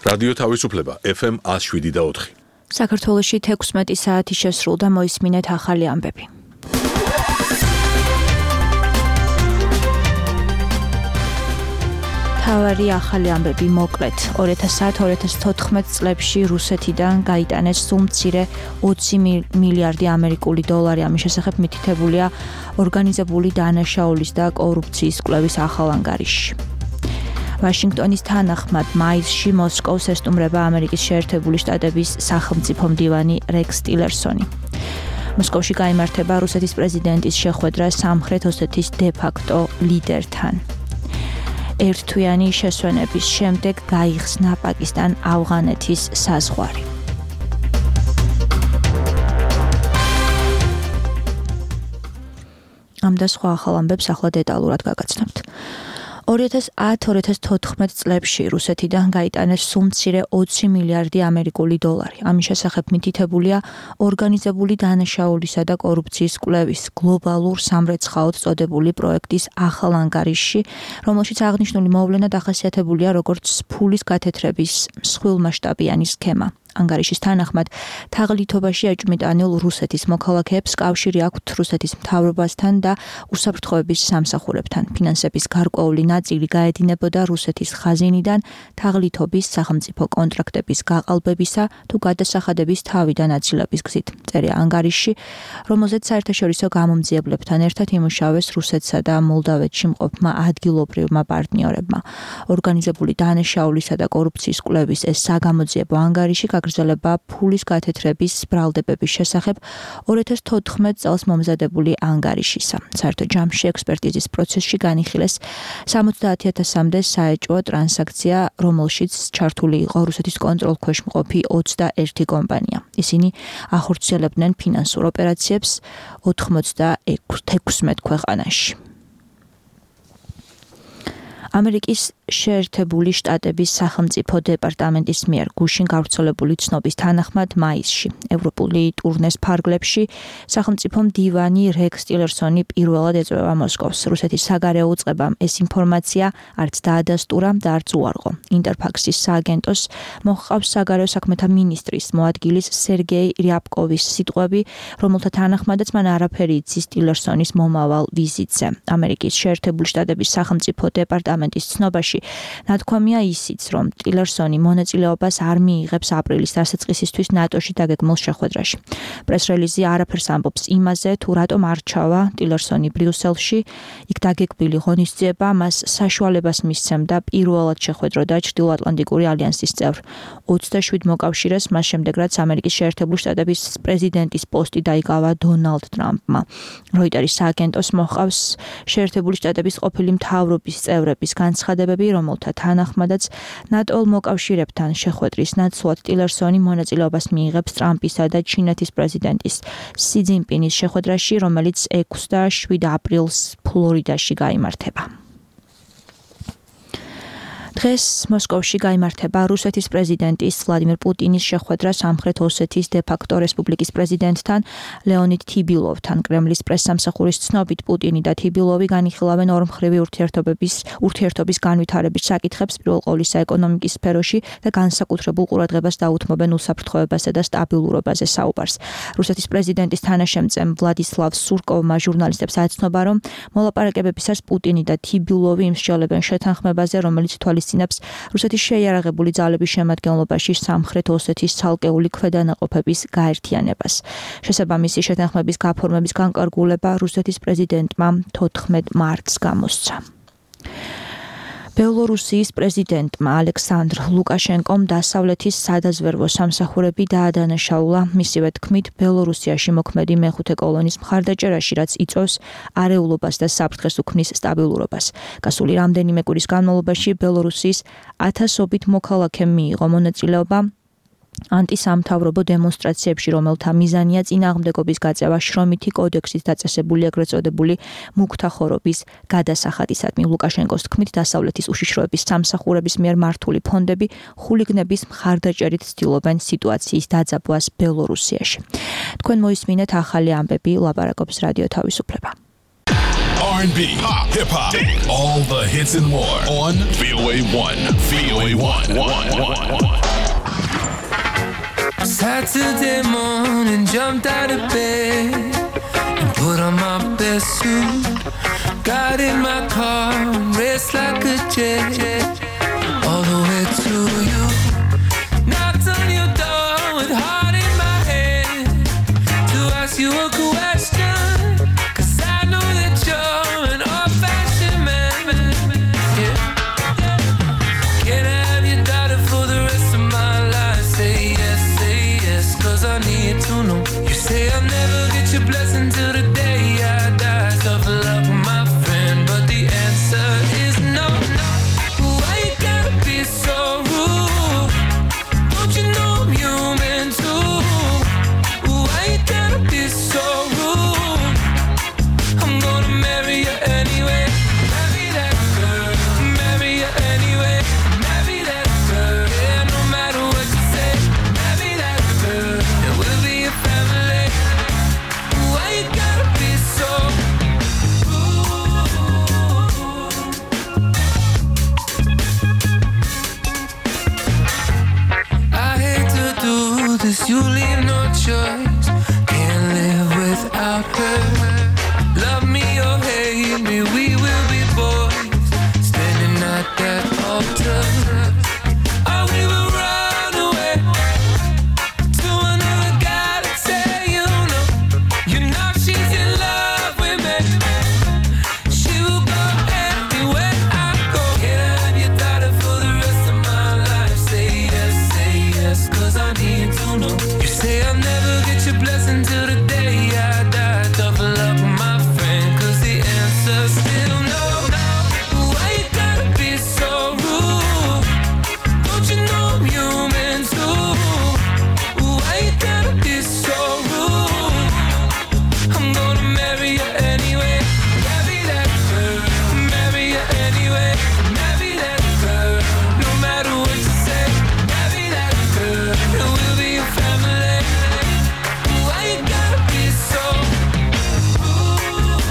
რადიო თავისუფლება FM 107.4. საქართველოში 16 საათი შესრულდა, მოისმინეთ ახალი ამბები. თავარი ახალი ამბები მოკლედ. 2010-2014 წლებში რუსეთიდან გაიტანეს სულ მცირე 20 მილიარდი ამერიკული დოლარი. ამის შესახებ მითითებულია ორგანიზებული დანაშაულის და კორუფციის კვლევის ახალ ანგარიშში. ვაშინგტონის თანახმად მაისში მოსკოვს ესტუმრება ამერიკის შეერთებული შტატების სახელმწიფო მდივანი რექს ტილერსონი. მოსკოვში გაიმართება რუსეთის პრეზიდენტის შეხვედრა სამხრეთ ოსეთის დე-ფაქტო ლიდერთან. ერთთვიანი შესვენების შემდეგ გაიხსნა პაკისტან-ავღანეთის საზღვარი. ამ და სხვა ახალ ამბებს ახლა დეტალურად გაგაცნობთ. 2010-2014 წლებში რუსეთიდან გაიტანეს სულ მცირე 20 მილიარდი ამერიკული დოლარი. ამის შესახებ მითითებულია ორგანიზებული დანაშაულისა და კორუფციის კვლევის გლობალურ სამრეცხაოდ წოდებული პროექტის ახალ ანგარიშში, რომელშიც აღნიშნული მოვლენა დახასიათებულია როგორც ფულის გათეთრების მსხვილმასშტაბიანი სქემა. ანგარიშის თანახმად თაღლითობაში ეჭვმიტანილ რუსეთის მოქალაქეებს კავშირი აქვთ რუსეთის მთავრობასთან და უსაფრთხოების სამსახურებთან. ფინანსების გარკვეული ნაწილი გაედინებოდა რუსეთის ხაზინიდან თაღლითობის სახელმწიფო კონტრაქტების გაყალბებისა თუ გადასახადების თავიდან აწილების გზით. წერია ანგარიშში, რომელზეც საერთაშორისო გამომძიებლებთან ერთად იმუშავეს რუსეთსა და მოლდავეთში მყოფმა ადგილობრივმა პარტნიორებმა. ორგანიზებული დანაშაულისა და კორუფციის კვლევის ეს საგამოძიებო ანგარიში გაგრძელება ფულის გათეთრების ბრალდებების შესახებ 2014 წელს მომზადებული ანგარიშისა. საერთო ჯამში ექსპერტიზის პროცესში განიხილეს 70,000-მდე საეჭვო ტრანზაქცია, რომელშიც ჩართული იყო რუსეთის კონტროლქვეშ მყოფი 21 კომპანია. ისინი ახორციელებდნენ ფინანსურ ოპერაციებს 96 ქვეყანაში. ამერიკის შეერთებული შტატების სახელმწიფო დეპარტამენტის მიერ გუშინ გავრცელებული ცნობის თანახმად მაისში ევროპული ტურნეს ფარგლებში სახელმწიფო მდივანი რექს ტილერსონი პირველად ეწვევა მოსკოვს. რუსეთის საგარეო უწყებამ ეს ინფორმაცია არც დაადასტურა და არც უარყო. ინტერფაქსის სააგენტოს მოჰყავს საგარეო საქმეთა მინისტრის მოადგილის სერგეი რიაბკოვის სიტყვები, რომელთა თანახმადაც მან არაფერი იცის ტილერსონის მომავალ ვიზიტზე. ამერიკის შეერთებული შტატების სახელმწიფო დეპარტამენტის ცნობაში ნათქვამია ისიც, რომ ტილერსონი მონაწილეობას არ მიიღებს აპრილის დასაწყისისთვის ნატოში დაგეგმილ შეხვედრაში. პრეს-რელიზი არაფერს ამბობს იმაზე, თუ რატომ არ ჩავა ტილერსონი ბრიუსელში. იქ დაგეგმილი ღონისძიება მას საშუალებას მისცემდა პირველად შეხვედროდა ჩრდილოატლანტიკური ალიანსის წევრ 27 მოკავშირეს, მას შემდეგ რაც ამერიკის შეერთებული შტატების პრეზიდენტის პოსტი დაიკავა დონალდ ტრამპმა. როიტერის სააგენტოს მოჰყავს შეერთებული შტატების ყოფილი მთავრობის წევრების განცხადებები, რომელთა თანახმადაც ნატო მოკავშირეებთან შეხვედრის ნაცვლად ტილერსონი მონაწილეობას მიიღებს ტრამპისა და ჩინეთის პრეზიდენტის სი ძინპინის შეხვედრაში, რომელიც 6 და 7 აპრილს ფლორიდაში გაიმართება. დღეს მოსკოვში გაიმართება რუსეთის პრეზიდენტის ვლადიმირ პუტინის შეხვედრა სამხრეთ ოსეთის დე-ფაქტო რესპუბლიკის პრეზიდენტთან ლეონიდ თიბილოვთან. კრემლის პრესსამსახურის ცნობით პუტინი და თიბილოვი განიხილავენ ორმხრივი ურთიერთობის განვითარების საკითხებს, პირველ ყოვლისა ეკონომიკის სფეროში და განსაკუთრებულ ყურადღებას დაუთმობენ უსაფრთხოებასა და სტაბილურობაზე საუბარს. რუსეთის პრეზიდენტის თანაშემწემ ვლადისლავ სურკოვმა ჟურნალისტებს ააცნობა, რომ მოლაპარაკებებისას პუტინი და თიბილოვი იმსჯელებენ შეთანხმებაზე, რომელიც რუსეთის შეიარაღებული ძალების შემადგენლობაში სამხრეთ ოსეთის ცალკეული ქვედანაყოფების გაერთიანებას. შესაბამისი შეთანხმების გაფორმების განკარგულება რუსეთის პრეზიდენტმა 14 მარტს გამოსცა. ბელორუსიის პრეზიდენტმა ალექსანდრ ლუკაშენკომ დასავლეთის სადაზვერვო სამსახურები დაადანაშაულა. მისივე თქმით, ბელორუსიაში მოქმედი მეხუთე კოლონის მხარდაჭერაში, რაც იწვევს არეულობას და საფრთხეს უქმნის სტაბილურობას. გასული რამდენიმე კვირის განმავლობაში ბელორუსიის ათასობით მოქალაქემ მიიღო მონაწილეობა ანტისამთავრობო დემონსტრაციებში, რომელთა მიზანია წინააღმდეგობის გაწევა შრომითი კოდექსით დაწესებული ეგრეთ წოდებული მუქთა ხორობის გადასახადისადმი. ლუკაშენკოს თქმით, დასავლეთის უშიშროების სამსახურების მიერ მართული ფონდები ხულიგნების მხარდაჭერით ცდილობენ სიტუაციის დაძაბვას ბელორუსიაში. თქვენ მოისმინეთ ახალი ამბები, ლაპარაკობს რადიო თავისუფლება. R&B, pop, hip-hop, all the hits and more on VOA1. VOA1. Saturday morning, jumped out of bed and put on my best suit. Got in my car and raced like a jet all the way to you. Knocked on your door with heart in my head to ask you a question, 'cause I know that you're an old-fashioned man. Yeah. Can I have your daughter for the rest of my life? Say yes, 'cause I need to know. You say I'll never get your blessing till the day I die. Tough luck, my friend, but the answer is no. Why you gotta be so rude? Don't you know I'm human too? Why you gotta be so rude? I'm gonna marry you anyway. Marry that girl. Marry you anyway. Marry that girl. Yeah, no matter what you say. Marry that girl. And we'll be a family. Why you gotta be so rude? I hate to do this, you leave no choice. Can't live without her. Love me or hate me, we will be boys, standing at that altar. Or we will run away to another guy that say you know she's in love with me. She will go everywhere I go. Can I have your daughter for the rest of my life? Say yes, 'cause I need to know. You say I'll never get your blessing till the day I die. Tough luck, my friend, 'cause the answer's still no. Why you gotta be so rude? Don't you know I'm human too? Why you gotta be so rude? I'm gonna marry you anyway. Marry that girl. Marry you anyway. Marry that girl. No matter what you say. Marry that girl. And we'll be a family. Why you gotta be so rude?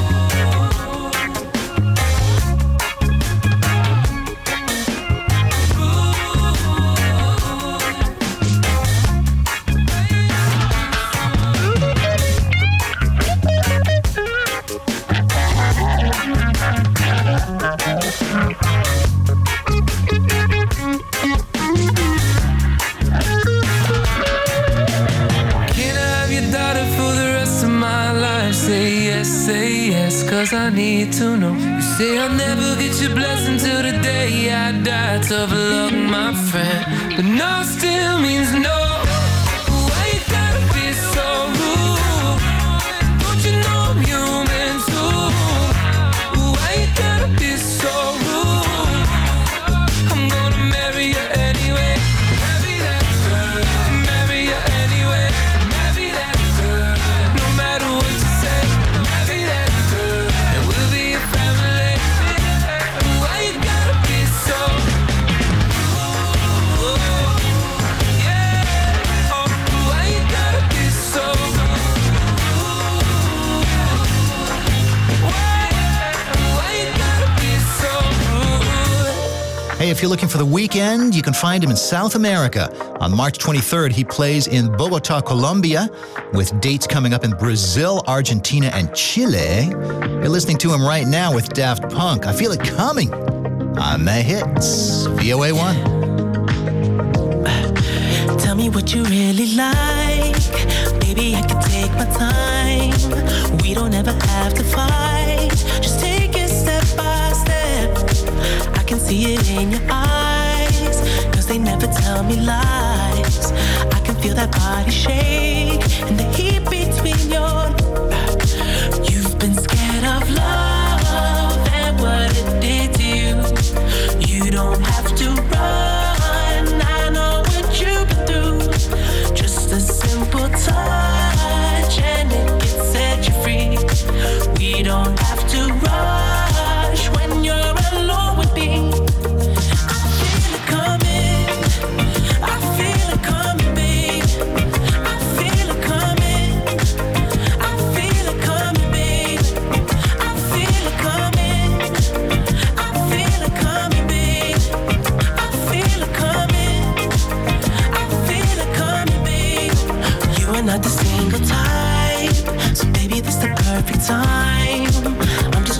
Can I have your daughter for the rest of my life? Say yes, 'cause I need to know. You say I'll never get your blessing till the day I die. Tough luck, my friend, but no still means no. Why you gotta be so rude? Don't you know I'm human too? Why you gotta be so rude? I'm gonna marry you anyway. Marry that girl. Marry you anyway. Marry that girl. No matter what you say. Marry that girl. And we'll be a family. Why you gotta be so rude? Yeah. Oh, why you gotta be so rude? Why you gotta be so rude? Hey, if you're looking for The Weeknd, you can find him in South America. On March 23rd, he plays in Bogota, Colombia, with dates coming up in Brazil, Argentina, and Chile. You're listening to him right now with Daft Punk. I Feel It Coming on The Hits, VOA1. Tell me what you really like. Maybe I can take my time. We don't ever have to fight. Just take it step by step. I can see it in your eyes, 'cause they never tell me lies. I can feel that body shake and the heat between your. You've been scared of love and what it did to you. You don't have to run. I know what you've been through. Just a simple touch and it can set you free. We don't have to rush when you're alone with me. I feel it coming. I feel it coming, babe. I feel it coming.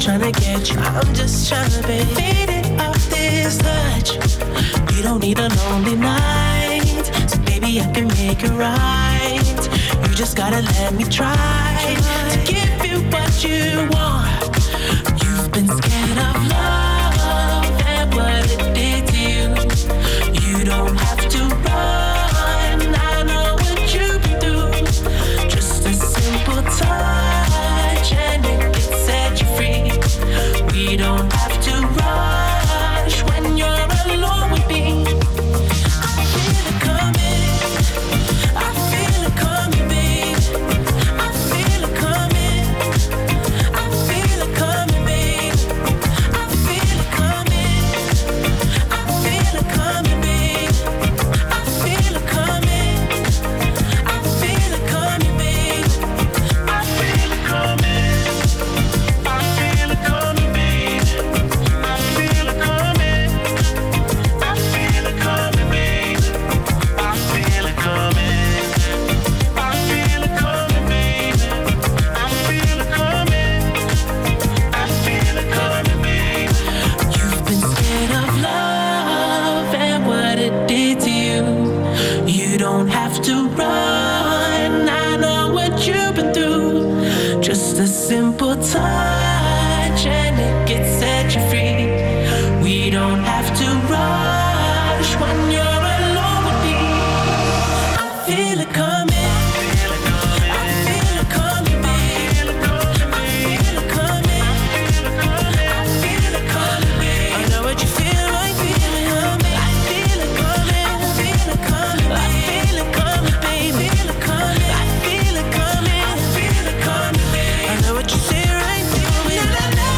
tryna get you. I'm just tryna be faded off this touch. You don't need a lonely night, so baby I can make it right. You just gotta let me try to give you what you want. You've been scared of love and what it did to you. You don't have to run, I know what you've been through. Just a simple touch and it can set you free. We don't have to rush when you're alone with me. I feel it coming, I feel it coming, babe. I feel it coming, I feel it coming, babe. I feel it coming, I feel it coming, babe. I feel it coming, I feel it coming, babe. I feel it coming, I feel it coming, babe. I feel it coming, I feel it coming, babe. I feel it coming, I feel it coming, babe. I feel it coming, I feel it coming, babe. You've been scared of love and what it did to you. You don't have to run, I know what you've been through. Just a simple touch and it can set you free. We don't have to rush when you're alone with me. I feel it coming, I feel it coming, babe. I feel it coming, I feel it coming, babe. I know what you feel, I feel it coming. I feel it coming, I feel it coming, I feel it coming, babe. I feel it coming, I feel it coming, babe. I know what you say, right? Feel it, I feel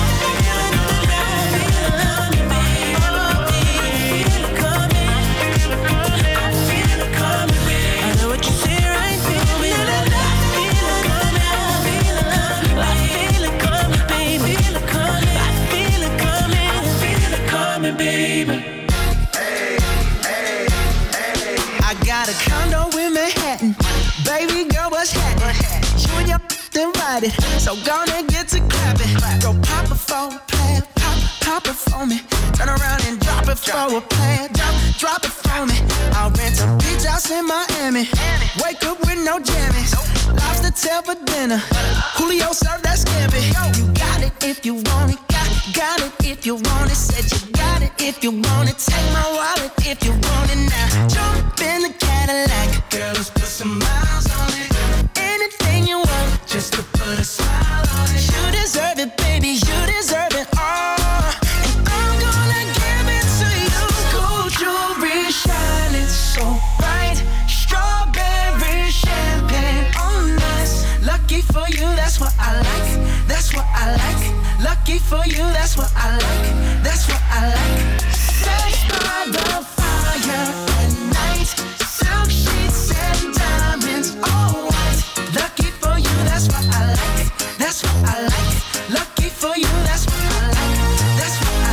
it coming, I feel it coming, babe. I know what you say, right? Feel it, I feel it coming, I feel it coming, babe. I feel it coming, I feel it coming, baby. I got a condo in Manhattan. Baby girl, what's happening? You and your then ride it. So gonna get to clapping. Go pop it for a plan, pop it for me. Turn around and drop it for a plan. Drop it for me. I'll rent a beach house in Miami. Wake up with no jammies. Lobster tail for dinner. Julio served that scampi. You got it if you want it. Got it if you want it. Said you got it if you want it. Take my wallet if you want it now. Jump in the Cadillac. Girl, let's put some miles on it. Anything you want, just to put a smile on it. You deserve it, baby. You deserve it all. And I'm gonna give it to you. Gold jewelry shining so bright. Strawberry champagne on us. Lucky for you, that's what I like. That's what I like. Lucky for you, that's what I like. That's what I like. Sex by the fire at night. Silk sheets and diamonds, all white. Lucky for you, that's what I like. That's what I like. Lucky for you, that's what I like. That's what I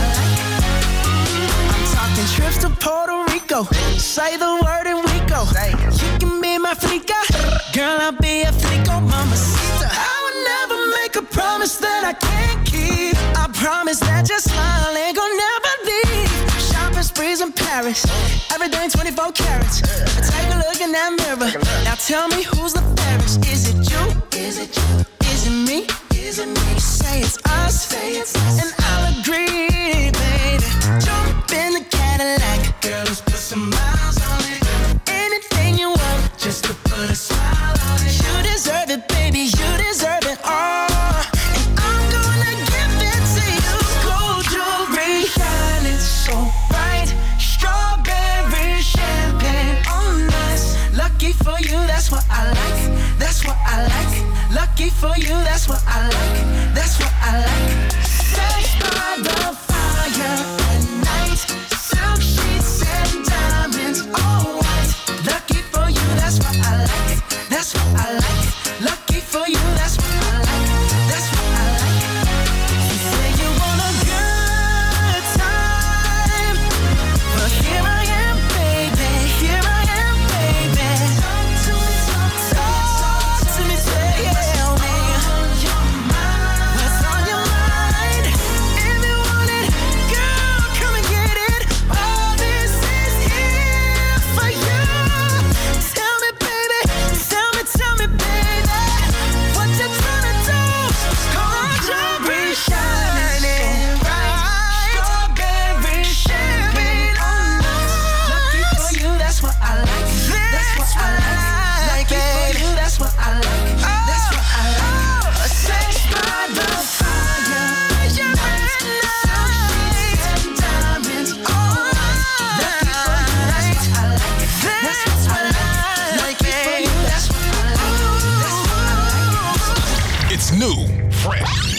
like. I'm talking trips to Puerto Rico. Say the word and we go. You can be my flica. Girl, I'll be a flico, mamacita. I would never make a promise that I can't keep. I promise that your smile ain't gonna never leave. Shopping sprees in Paris. Everything 24 carats. Take a look in that mirror. Now tell me who's the fairest. Is it you? Is it you? Is it me? Is it me? Say it's us. And I'll agree, baby. Jump in the Cadillac. Girl, let's put some miles on it. Anything you want, just to put a smile on it. You deserve it, baby. You deserve it all. And I'm gonna give it to you. Gold jewelry shining so bright. Strawberry champagne on us. Lucky for you, that's what I like. That's what I like. Lucky for you, that's what I like. That's what I like. Sex by the fire.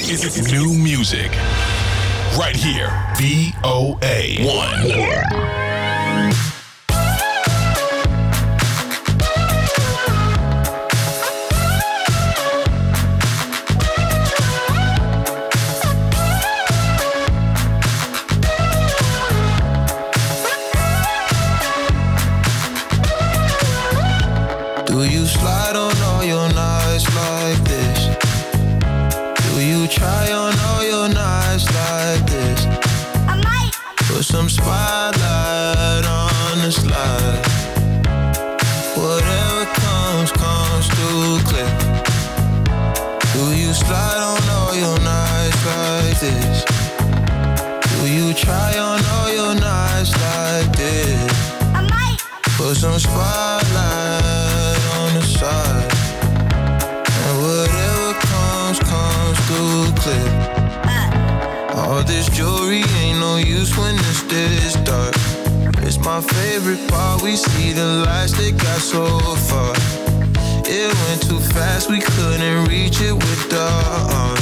It's new music. Right here. VOA1. Do you slide on all your nights like this? Do you try on all your nights like this? I might put some spotlight on the slide. Whatever comes too clear. Do you slide on all your nights like this? Do you try on all your nights like this? I might put some spotlight on the side. And whatever comes through clear. All this jewelry ain't no use when it's this dark. It's my favorite part, we see the lights that got so far. It went too fast, we couldn't reach it with the arm.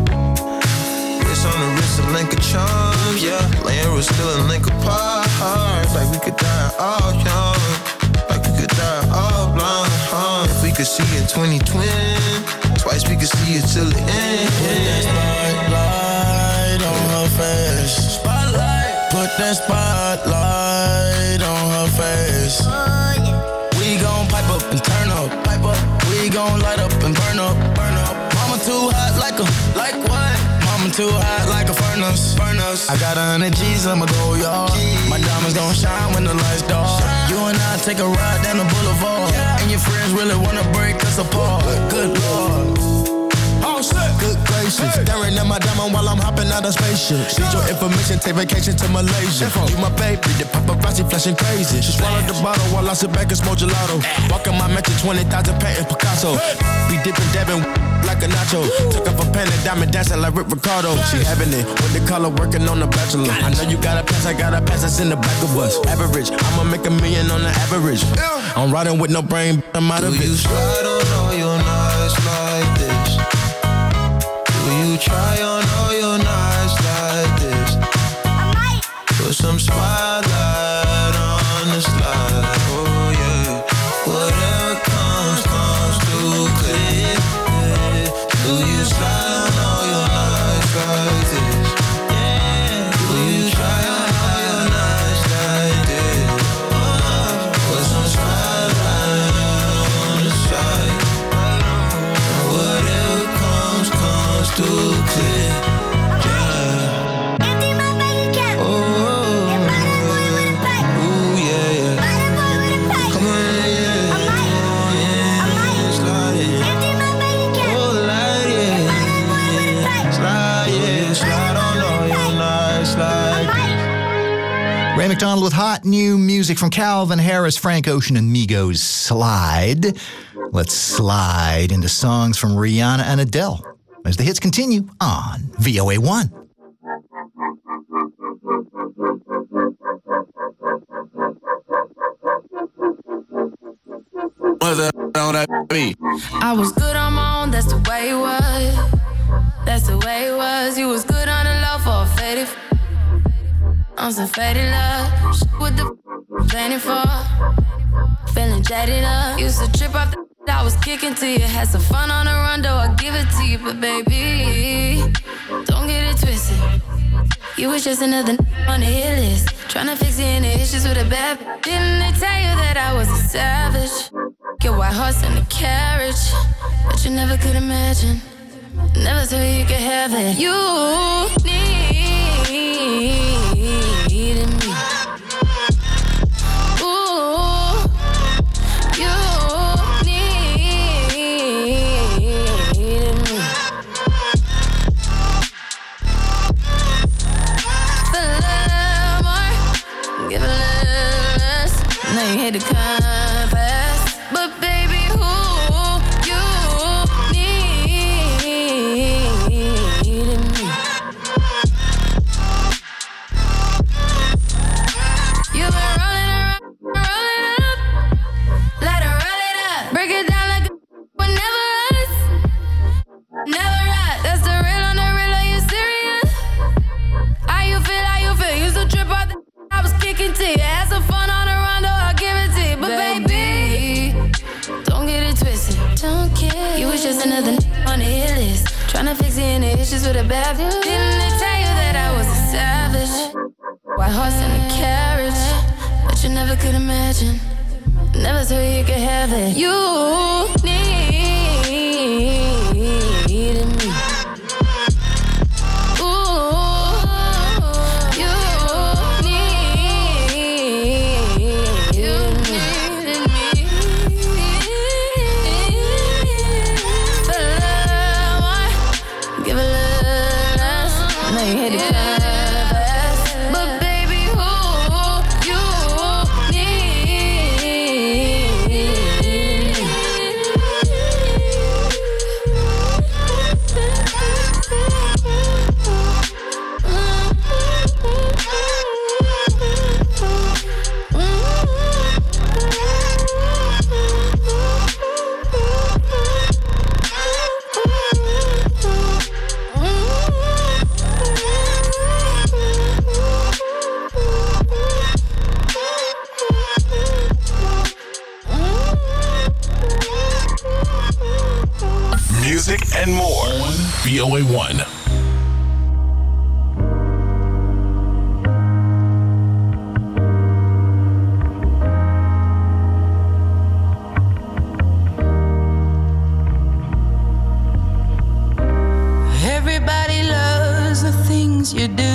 It's on the wrist, a link of charms, yeah. Laying was still a link apart. Like we could die all young, like we could die all blind. If we could see in 2020, twice we could see it till the end. Put that spotlight on her face. Spotlight. Put that spotlight on her face. oh yeah. We gon' pipe up and turn up, pipe up. We gon' light up and burn up, burn up. Mama too hot like what? Mama too hot like a furnace, furnace. I got 100 G's, I'ma go, y'all. My diamonds gon' shine when the lights dark. You and I take a ride down the boulevard, and your friends really wanna break us apart. Good Lord. Oh shit. Good gracious, staring at my diamond while I'm hopping out of spaceship. Need your information, take vacation to Malaysia. You my baby, the paparazzi flashing crazy. She swallowed the bottle while I sit back and smoke gelato. Walking my mansion, 20,000 painting Picasso. Be dipping, dabbing like a nacho. Took off a pen and diamond dancing like Rick Ricardo. She having it with the color working on the Bachelor. I know you got a pass, I got a pass that's in the back of us. Average, I'ma make $1 million on the average. I'm riding with no brain, I'm out of it. Do you slide on all your nights like this? Do you try on all your nights like this? I might put some spotlight on the slide. Oh yeah. Whatever comes too clear. Do you slide on all your nights like this? Do you try on all your nights like this? Put some spotlight on the side. Whatever comes too clear. empty my bank account. Oh, And buy that boy with a pipe. ooh, yeah. Buy that boy with a pipe. Come on, yeah. I might Slide it. empty my bank account. Oh, light it. Buy that boy with a pipe. Slide, yeah. Slide on all your nights I like might Ray McDonald with hot new music from Calvin Harris, Frank Ocean, and Migos. Slide. Let's slide into songs from Rihanna and Adele as the hits continue on VOA1. What the hell that be? I was good on my own, that's the way it was. That's the way it was. You was good on the low for a faded. I'm some faded love. What the planning for? Feeling jaded up. Used to trip off the I was kicking to you. Had some fun on the run, though I give it to you. But baby, don't get it twisted. You was just another on the hit list. Tryna fix any issues with a bad bitch. Didn't they tell you that I was a savage? Your white horse in the carriage. But you never could imagine. Never thought you could have it. You needed me. Ooh, you needed me. Feel a little more, give a little less. Now you hate to confess, but baby, who you needed me. You've been rolling around, rolling it up, let her roll it up, break it down like a but never us, never right. That's the real on the Tryna fix any issues with a bad view. Didn't they tell you that I was a savage? White horse in a carriage, but you never could imagine. Never thought you could have it. You needed me. Music and more on VOA1. Everybody loves the things you do,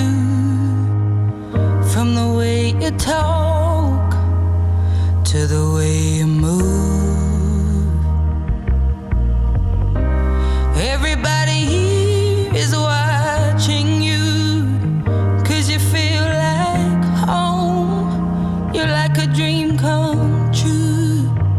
from the way you talk to the way you move. Everybody here is watching you, 'cause you feel like home. You're like a dream come true.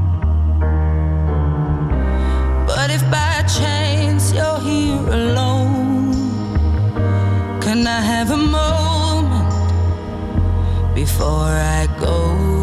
But if by chance you're here alone, can I have a moment before I go?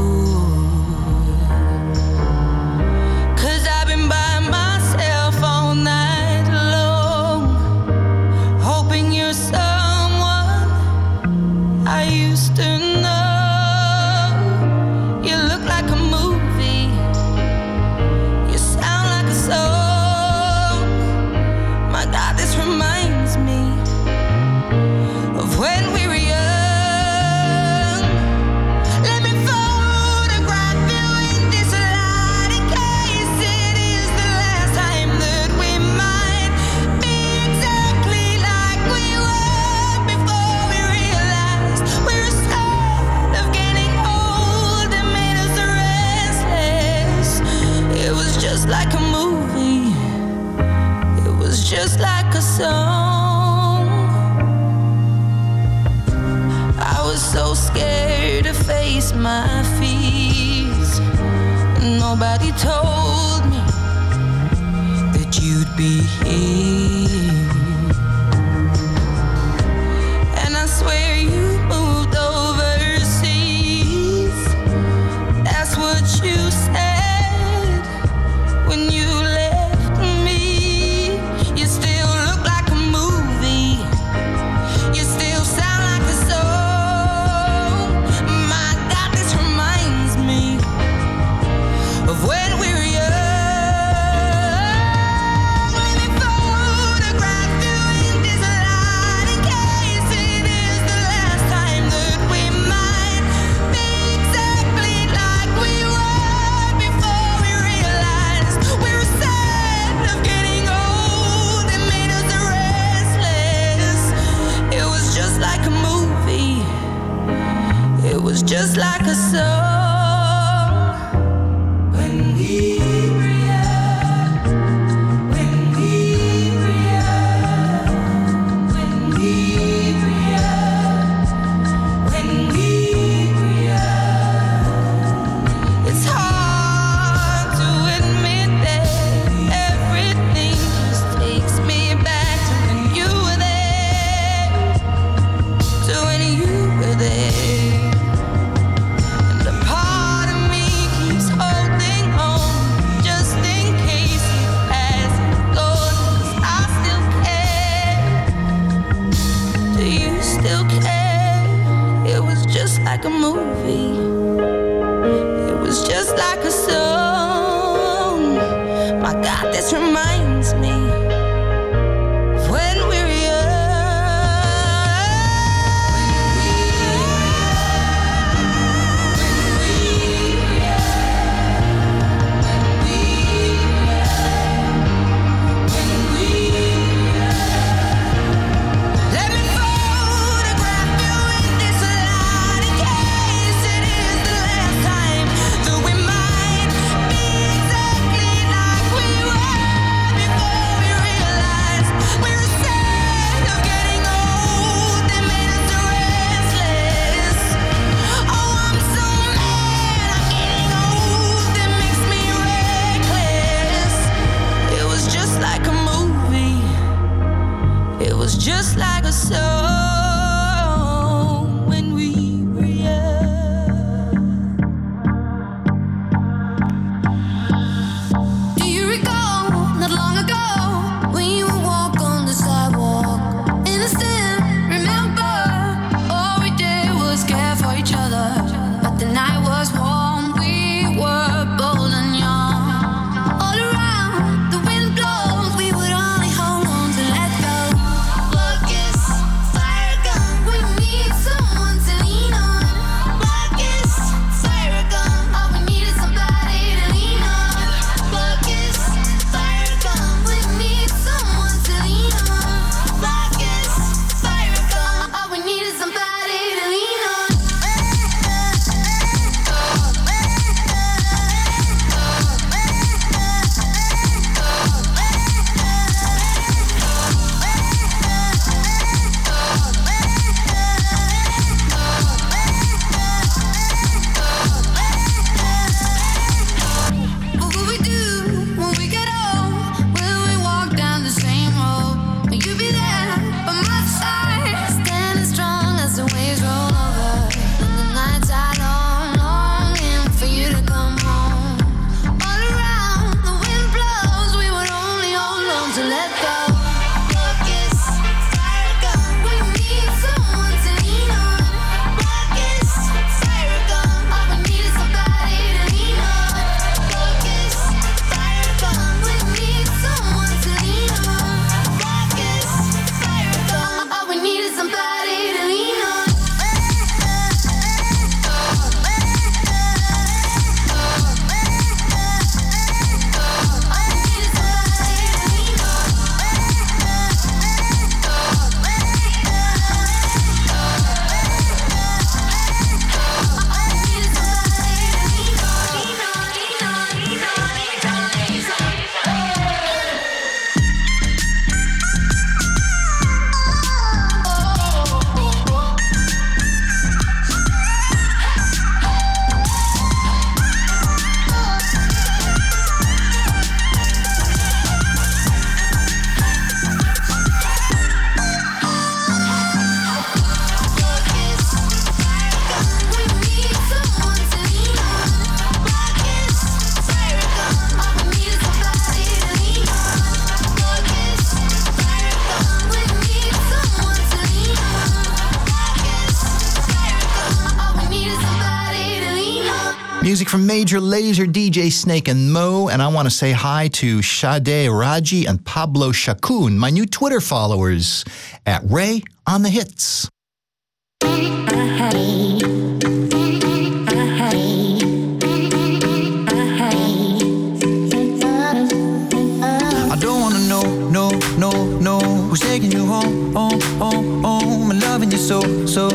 Just like a song. I was so scared to face my fears. Nobody told me that you'd be here. And I swear you moved overseas. That's what you said when you left me. You still look like a movie. You still sound like a song. My God, this reminds me of when we were young. Let me photograph you in this light, in case it is the last time that we might be exactly like we were before we realized we were sad of getting old. It made us restless. It was just like a movie. It was just like a song. When we were young, when we were young, when we were young, when we were young. It's hard to admit that everything just takes me back to when you were there, to when you were there. And a part of me keeps holding on, just in case it hasn't gone. 'Cause I still care. Do you still care? It was just like a movie. It was just like a song. My God, this reminds me of when Music from Major Lazer, DJ Snake, and Mo. And I want to say hi to Sade Raji and Pablo Shakun, my new Twitter followers, at Ray on the Hits. I don't wanna know, no, who's taking you home, home, and loving you so.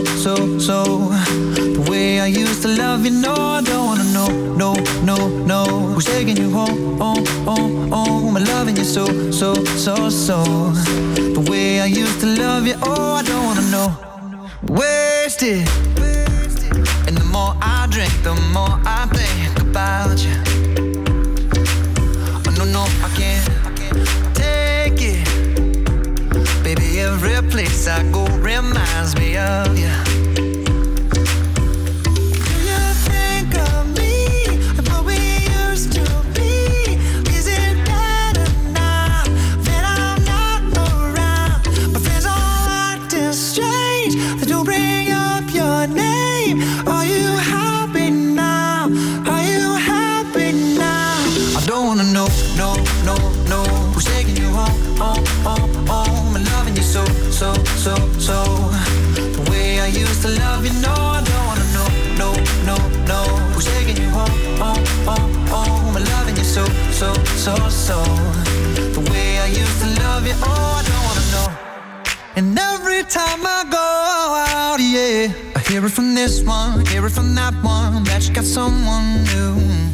The way I used to love you, no, I don't wanna know, no, who's taking you home, home, and loving you so. The way I used to love you, oh, I don't wanna know. Wasted, and the more I drink, the more I think about you. No, I can't take it. Baby, every place I go reminds me of you. Do you think of me and what we used to be? Is it better now that I'm not around? My friends all acting strange. They don't bring up your name. Are you happy now? Are you happy now? I don't wanna know. No, who's taking you home, and loving you so. The way I used to love you, no, I don't wanna know, no, who's taking you home, and loving you so. The way I used to love you, oh, I don't wanna know. And every time I go out, yeah, I hear it from this one, hear it from that one, that you got someone new.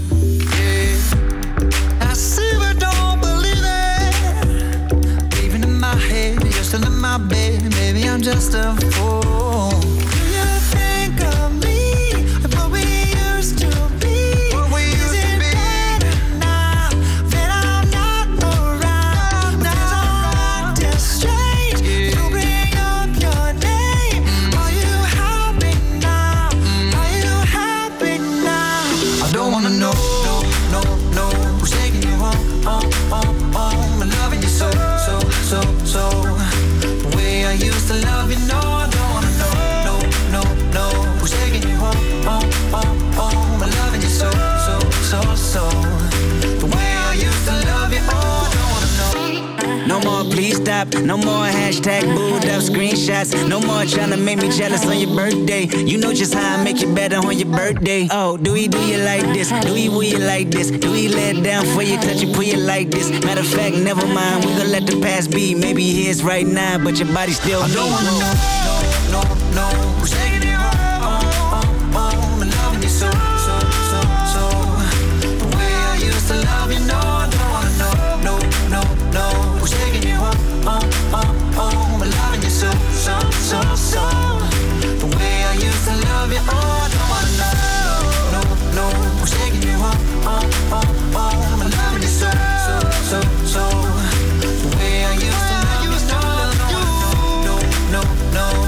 I see but don't believe it. Even in my head, you're still in my bed. Maybe I'm just a fool. Do you think of me and what we used to be? Is it better now that I'm not around? My friends are acting strange. They don't bring up your name. Are you happy now? Are you happy now? I don't wanna know. No, who's taking you home, and loving you so. The way I used to love you, no, I don't wanna know, no, who's taking you home, and loving you so. The way I used to love you, oh, I don't wanna know. No more please stop, no more hashtag booed up screenshots. No more trying to make me jealous on your birthday. You know just how I make you better on your birthday. Oh, do he do you like this? Do he will you like this? Do he let it down for you, touch you, pull you like this? Matter of fact, never mind, we gon' let the past be. Maybe he is right now, but your body still me. I don't wanna know, no, who's taking you home, and loving you so. The way I used to love you, no, I don't wanna know, no, who's taking you home, and loving you so. The way I used to love you, oh, I don't wanna know, no, who's taking you home, and loving you so. The way I used to love you, no.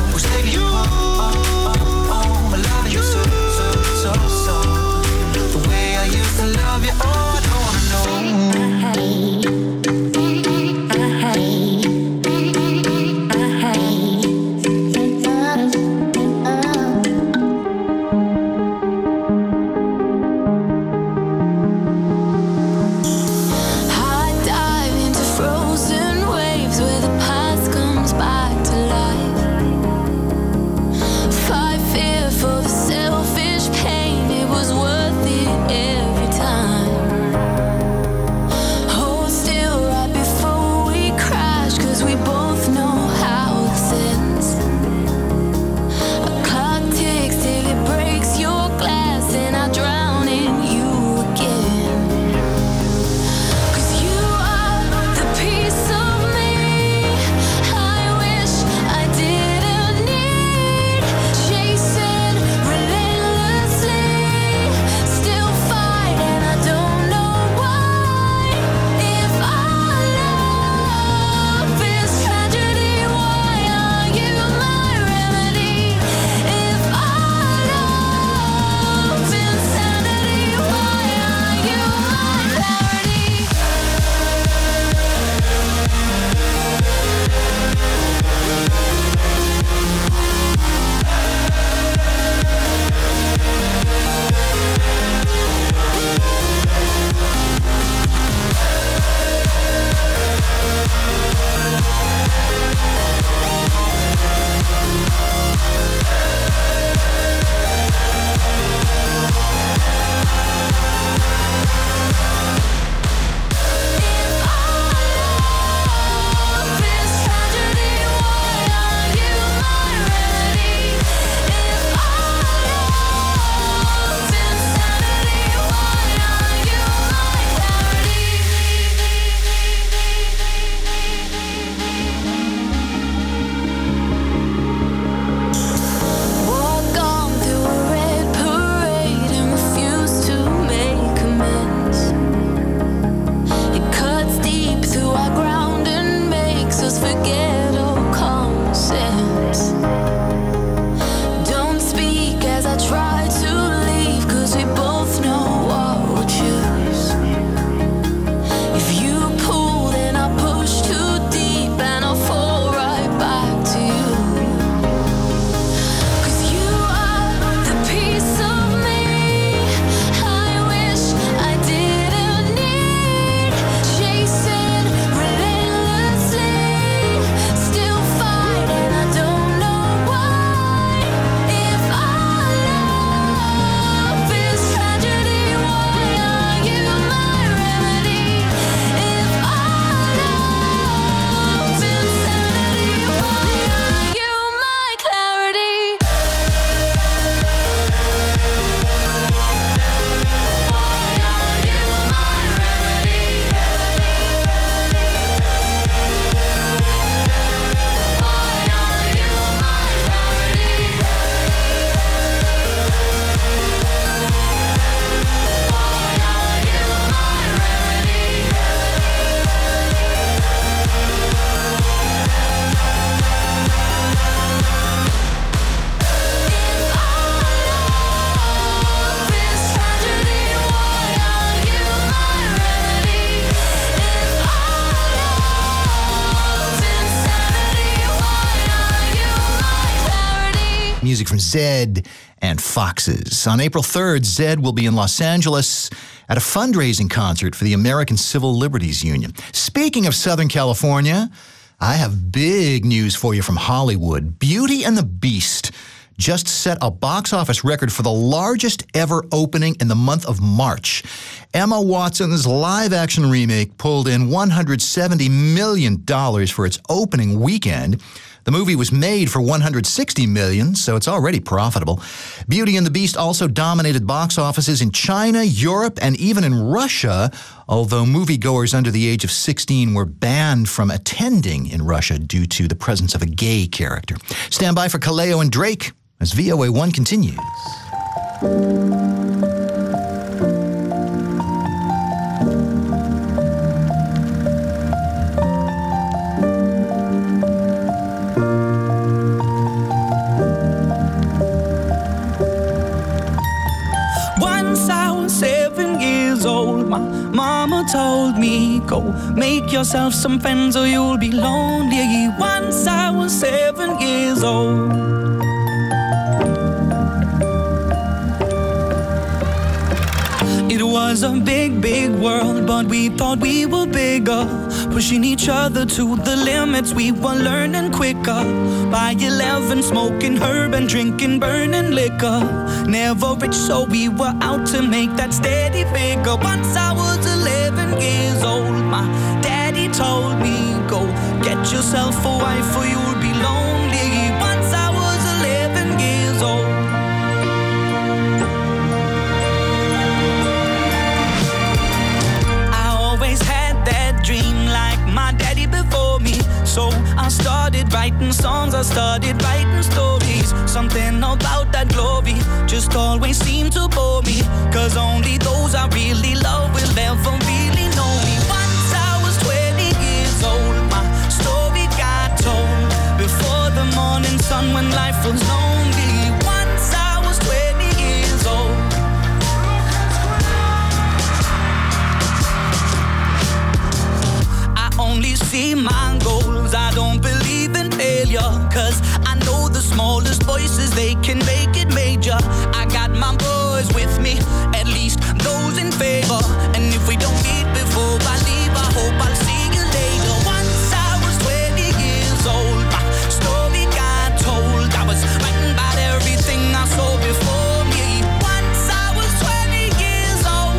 music from Zedd and Foxes. On April 3rd, Zedd will be in Los Angeles at a fundraising concert for the American Civil Liberties Union. Speaking of Southern California, I have big news for you from Hollywood. Beauty and the Beast just set a box office record for the largest ever opening in the month of March. Emma Watson's live-action remake pulled in $170 million for its opening weekend. The movie was made for $160 million, so it's already profitable. Beauty and the Beast also dominated box offices in China, Europe, and even in Russia, although moviegoers under the age of 16 were banned from attending in Russia due to the presence of a gay character. Stand by for Kaleo and Drake as VOA1 continues. Once I was 7 years old, my mama told me, go make yourself some friends or you'll be lonely. Once I was 7 years old. It was a big, big world, but we thought we were bigger, pushing each other to the limits. We were learning quicker. By 11, smoking herb and drinking burning liquor. Never rich, so we were out to make that steady figure. Once I was 11 years old, my daddy told me, go get yourself a wife or you'll be lonely. Once I was 11 years old. Dream like my daddy before me. So I started writing songs, I started writing stories. Something about that glory just always seemed to bore me. Cause only those I really love will ever really know me. Once I was 20 years old, my story got told. Before the morning sun when life was lonely. Once I was 20 years old. Only see my goals, I don't believe in failure. Cause I know the smallest voices, they can make it major. I got my boys with me, at least those in favor. And if we don't meet before I leave, I hope I'll see you later. Once I was 20 years old, my story got told. I was writing about everything I saw before me. Once I was 20 years old.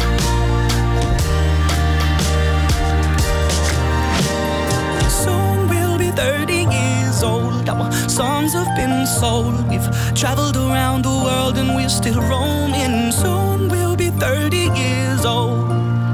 Soon we'll be 30 years old. Our songs have been sold. We've traveled around the world and we're still roaming. Soon we'll be 30 years old.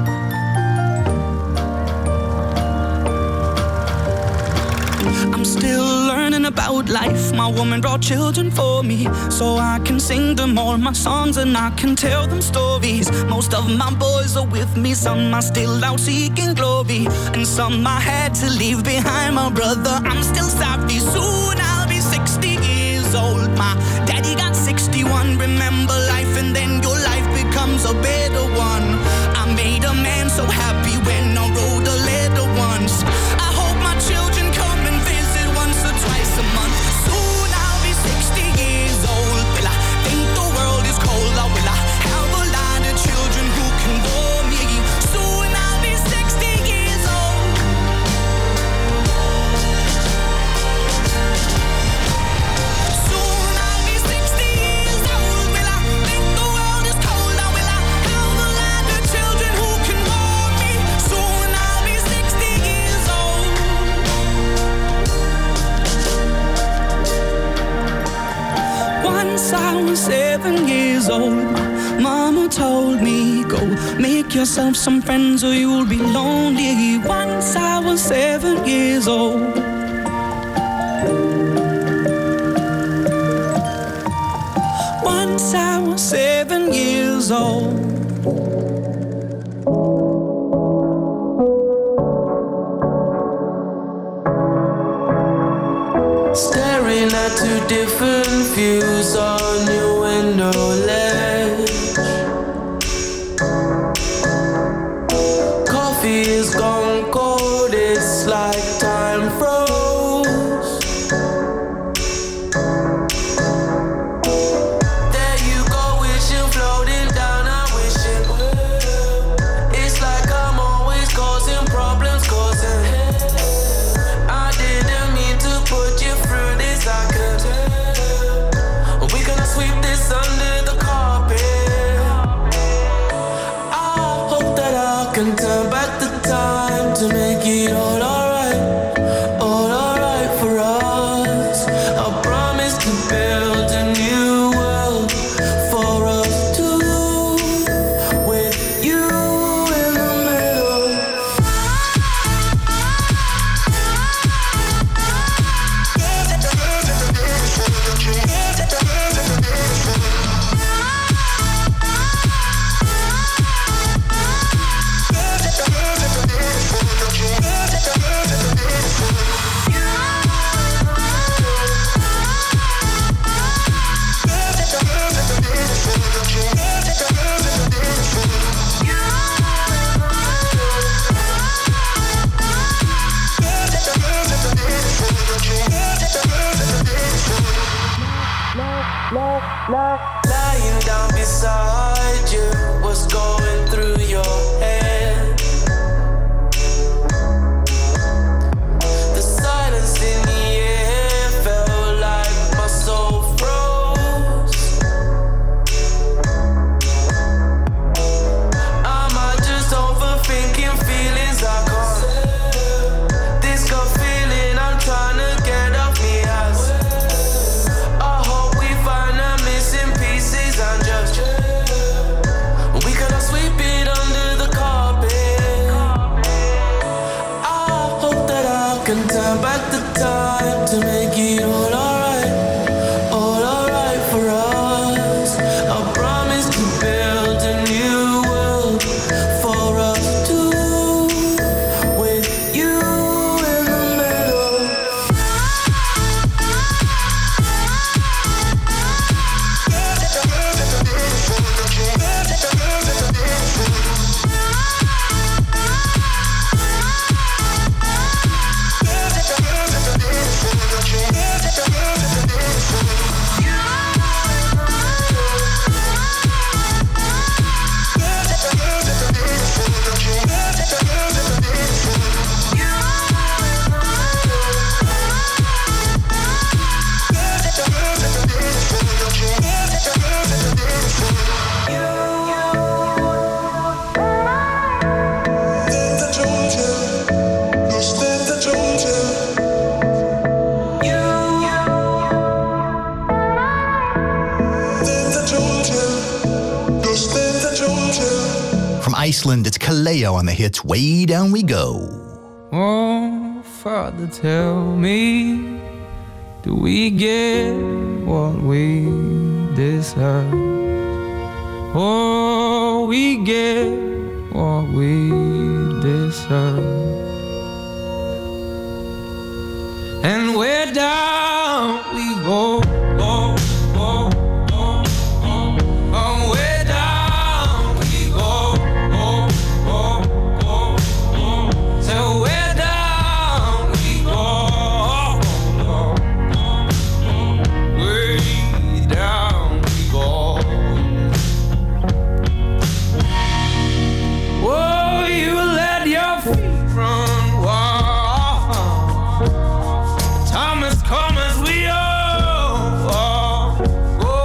I'm still learning about life. My woman brought children for me, so I can sing them all my songs and I can tell them stories. Most of my boys are with me, some are still out seeking glory, and some I had to leave behind. My brother, I'm still sorry. Soon I'll be 60 years old. My daddy got 61. Remember life and then your life becomes a better one. I made a man so happy when I wrote a letter once. I hope my children come and visit once or twice a month. Soon I'll be 60 years old. Will I think the world is cold, or will I have a lot of children who can bore me? Soon I'll be 60 years old. Soon I'll be 60 years old. Will I think the world is cold, or will I have a lot of children who can bore me? Soon I'll be 60 years old. Once I was 7 years old, my mama told me, go make yourself some friends or you'll be lonely. Once I was 7 years old. Once I was 7 years old. Staring at two different views on your window ledge. Coffee is gone cold, it's like time froze. to build a new world for us two, with you in the middle. Lying down beside you, what's going through your head? The silence in the air felt like my soul froze. Am I just overthinking feelings I can't? This gut feeling I'm trying to get off me ass. I hope we find the missing pieces and just we cannot sweep it under the carpet. I hope that I can turn back the time to make it all alright for us. I promise to build a new world for us two, with you in the middle. From Iceland, it's Kaleo on the hits Way Down We Go. Oh, Father, tell me, do we get what we deserve? Oh, we get what we deserve. And where down we go, oh, oh, oh, oh, oh, where down we go, oh, oh, oh, oh, so where down we go, oh, oh, oh, way down we go. Oh, you let your feet run wild. Time has come as we all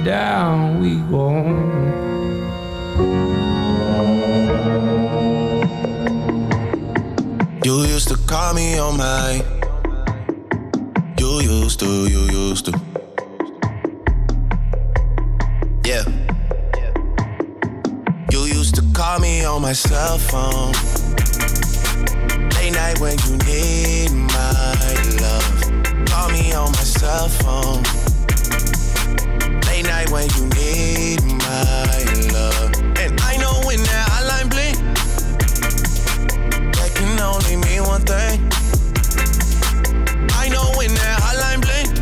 down we go. You used to call me on my. You used to. Yeah. You used to call me on my cell phone. Late night when you need my love. Call me on my cell phone. Late night when you need my love. And I know when that hotline blink, that can only mean one thing. I know when that hotline blink,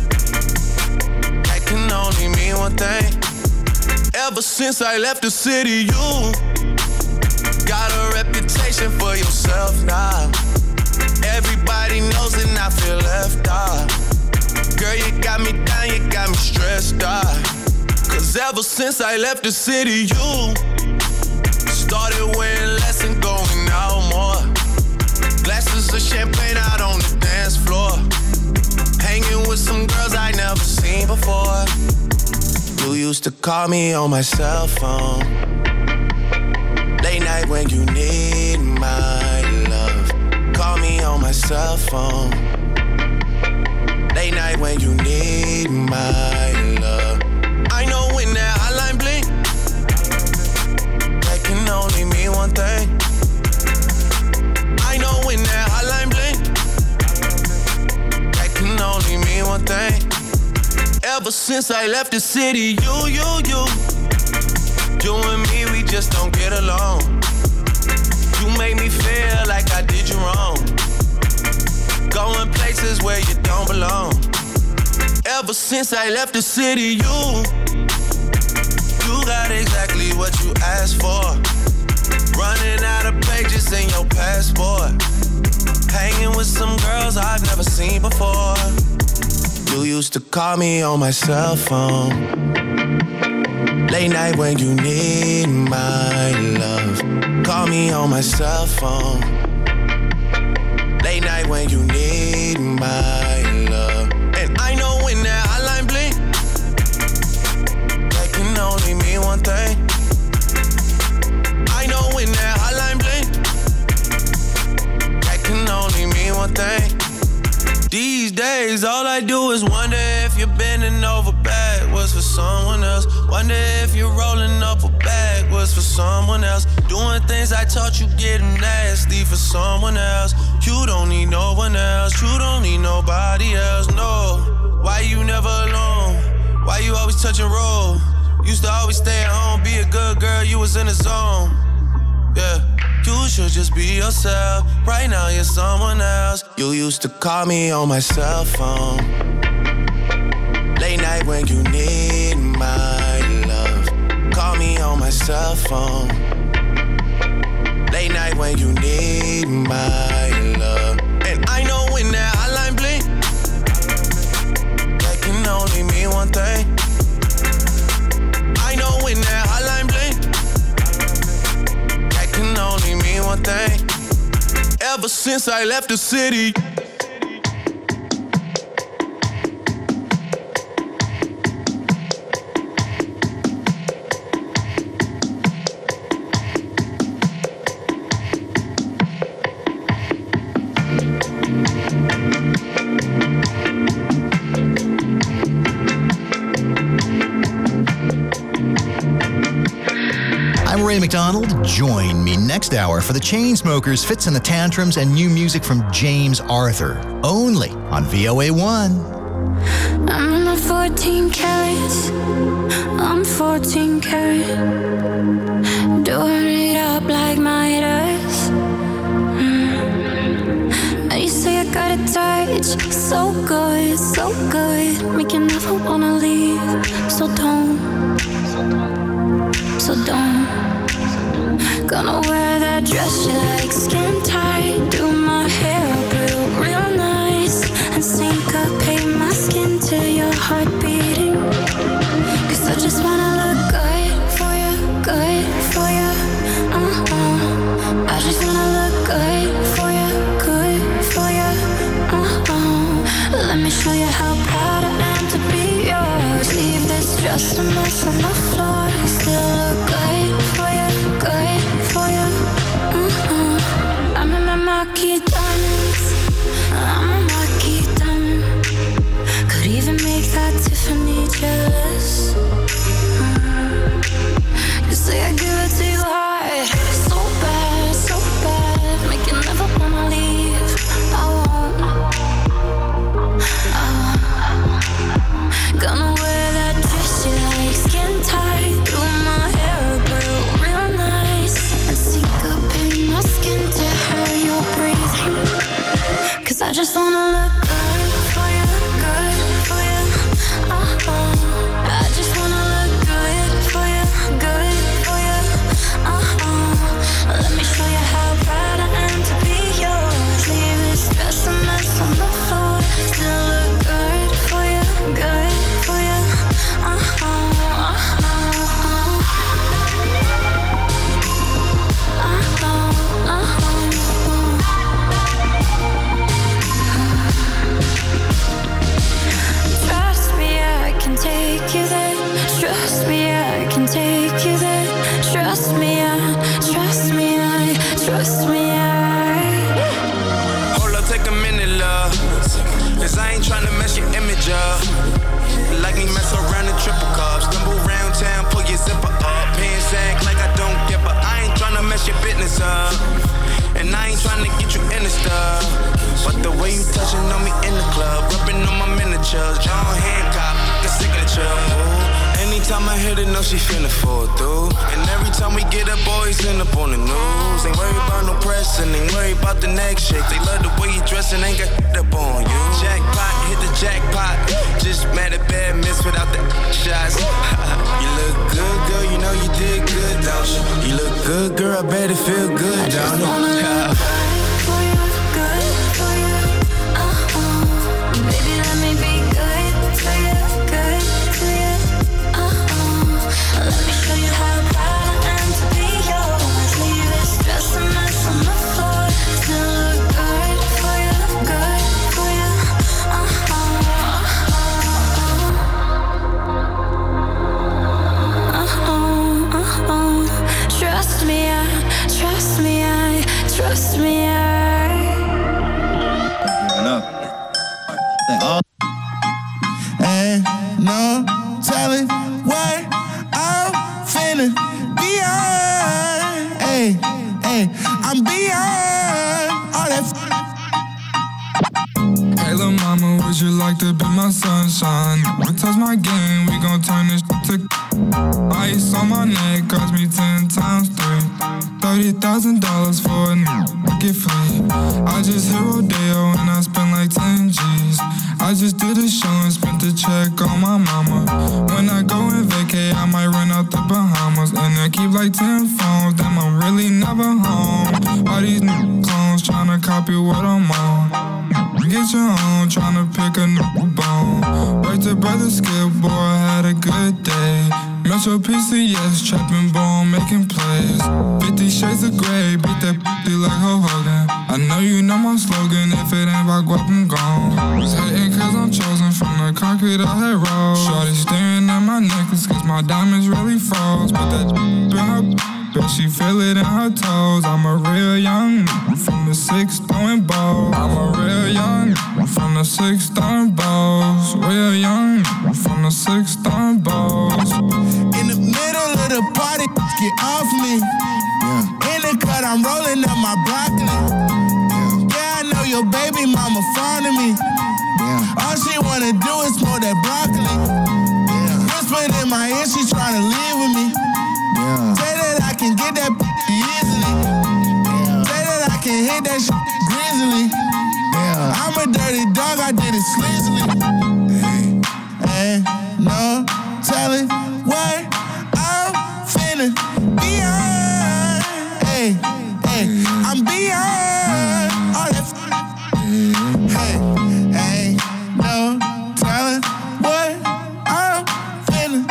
that can only mean one thing. Ever since I left the city, you got a reputation for yourself now. Everybody knows and I feel left out. Girl, you got me down, you got me stressed out. Cause ever since I left the city, you started wearing less and going out more. Glasses of champagne out on the dance floor. Hanging with some girls I never seen before. You used to call me on my cell phone. Late night when you need my love. Call me on my cell phone. Late night when you need my love. I know when that hotline blink, that can only mean one thing. I know when that hotline blink, that can only mean one thing. Ever since I left the city, you and me, we just don't get along. You make me feel like I did you wrong. Going places where you don't belong. Ever since I left the city, you got exactly what you asked for. Running out of pages in your passport. Hanging with some girls I've never seen before. You used to call me on my cell phone. Late night when you need my love. Call me on my cell phone. Late night when you need my love. And I know when that hotline blink, that can only mean one thing. I know when that hotline blink, that can only mean one thing. These days, all I do is wonder if you're bending over backwards for someone else. Wonder if you're rolling up or backwards for someone else. Doing things I taught you getting nasty for someone else. You don't need no one else. You don't need nobody else, no. Why you never alone? Why you always touch and roll? Used to always stay at home, be a good girl, you was in the zone. Yeah. You should just be yourself. Right now you're someone else. You used to call me on my cell phone. Late night when you need my love. Call me on my cell phone. Late night when you need my love. And I know when that hotline blink, that can only mean one thing. I know when that hotline blink, can only mean one thing. Ever since I left the city. Ray McDonald. Join me next hour for the Chainsmokers, Fits and the Tantrums, and new music from James Arthur. Only on VOA1. I'm in my 14 carats. I'm 14 karat. Doing it up like Midas. And you say I got a touch, so good, make you never wanna leave. So don't. Gonna wear that dress you like, skin tight. Do my hair up real nice. And syncopate my skin to your heart beating. Cause I just wanna look good for you. I just wanna look good for you. Let me show you how proud I am to be yours. Leave this dress just a mess on the floor. Still look good for you, good for you. I'm in my marquee diamonds. I'm a marquee diamond. Could even make that Tiffany jealous. You say I give it to you hard, so bad, make you never wanna leave. I won't. Gonna wear that dress you like, skin tight, through my hair girl, real nice, and syncopate my skin to hear your breathing. 'Cause I just wanna look good for you, good for you. I just wanna look good for you, good for you. Let me show you how proud I am to be yours. Leave this dress a mess on the floor. Still look good for you, good for you. Trust me, I can take you there. Trust me, I can take you there. Trust me, trust me, trust me, Hold up, take a minute, love. 'Cause I ain't tryna mess your image up. Like me mess around in triple cups. Stumble round town, pull your zipper up. Pants act like I don't give a. I ain't tryna mess your business up. And I ain't tryna get you in the stuff. But the way you touching on me in the club, rubbing on my miniatures, John Hancock, the signature. Ooh. Anytime I hit it, know she finna fall through. And every time we get up, boys end up on the news. Ain't worried about no pressing, ain't worried about the next shit. They love the way you dressing, ain't got up on you. Jackpot, hit the jackpot. Just mad at bad miss without the shots. You look good, girl, you know you did good, don't you? You look good, girl, I bet it feel good, don't it? Baby, let me be good for you, good for you. Let me show you how proud I am to be yours. Leave this dress a mess on the floor. Still look good for you, good for you. Trust me, trust me, trust me, Ain't no telling what I'm feeling beyond. Hey, I'm beyond all that. Hey, lil' mama, would you like to be my sunshine? We touch my game, we gon' turn this to ice on my neck, cost me 10 times 3. $30,000 for a new get free. I just hit Rodeo and I spent like 10 G's. I just did a show and spent the check on my mama. When I go and vacay, I might run out the Bahamas. And I keep like 10 phones, damn, I'm really never home. All these new clones tryna copy what I'm on. Get your own, tryna pick a new bone. Right to brother Skip, boy, I had a good day. Metro PCS, trapping bone, making plays. 50 shades of gray, beat that p***y like Hulk Hogan. I know you know my slogan, if it ain't about guap, I'm gone. Was hating cause I'm chosen from the concrete I had rolled. Shorty staring at my necklace cause my diamonds really froze. Put that in her bet she feel it in her toes. I'm a real young from the 6 throwing balls. I'm a real young from the 6 throwing balls. Real young from the 6 throwing balls. In the middle of the party, get off me. In the cut, I'm rolling up my broccoli. Yeah, I know your baby mama fond of me. All she wanna do is smoke that broccoli. Whispered in my ear, she tryna leave with me. Say that I can get that easily. Say that I can hit that shit greasily. I'm a dirty dog, I did it sleazily. Ain't no telling what I'm feeling beyond. I'm beyond all that. Ain't no telling what I'm feeling.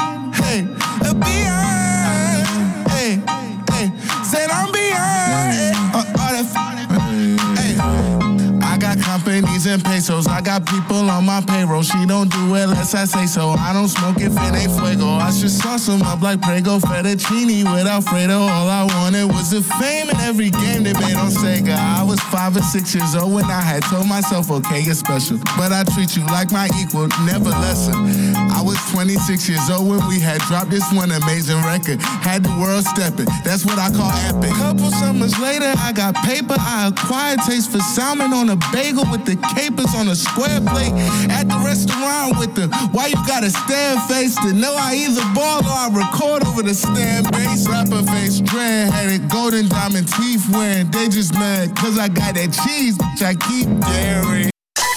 Beyond. Said I'm beyond all that. I got companies and pesos, I got got people on my payroll. She don't do it unless I say so. I don't smoke if it ain't fuego. I should sauce them up like Prego fettuccine with Alfredo. All I wanted was the fame and every game they made on Sega. I was 5 or 6 years old when I had told myself, okay, you're special, but I treat you like my equal, never lesser. I was 26 years old when we had dropped this one amazing record. Had the world stepping, that's what I call epic. Couple summers later, I got paper. I acquired taste for salmon on a bagel with the capers on a square plate. At the restaurant with the, why you gotta stare face to know I either ball or I record over the stand bass. Rapper face, dread-headed, golden diamond teeth wearing. They just mad cause I got that cheese, which I keep daring.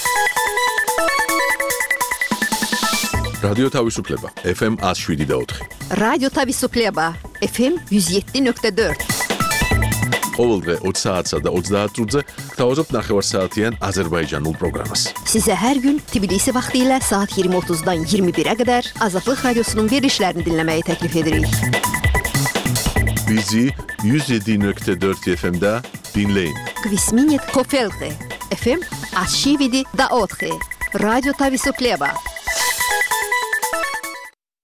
რადიო თავისუფლება FM 107.4. რადიო თავისუფლება FM 107.4. ყოველდღე 20 საათსა და 30 წუთზე გთავაზობთ ნახევარსაათიან აზერბაიჯანულ პროგრამას. Sizə hər gün Tbilisi vaxtı ilə saat 20:30-dan 21-ə qədər Azadlıq Radiosunun verilişlərini dinləməyi təklif edirik. Bizi 107.4 FM-də dinləyin. Kvisminit Kofelte FM 107.4. Radyo Tavisupleba